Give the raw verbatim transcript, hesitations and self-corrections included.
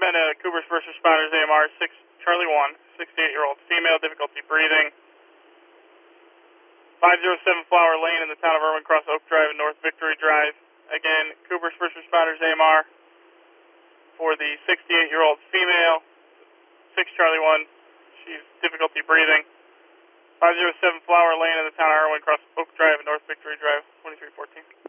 ten to Cooper's First Responders, A M R six Charlie one, sixty-eight-year-old female, difficulty breathing. five oh seven Flower Lane in the town of Irwin, Cross Oak Drive and North Victory Drive. Again, Cooper's First Responders, A M R for the sixty-eight-year-old female, six Charlie one, she's difficulty breathing. five oh seven Flower Lane in the town of Irwin, Cross Oak Drive and North Victory Drive, twenty-three fourteen.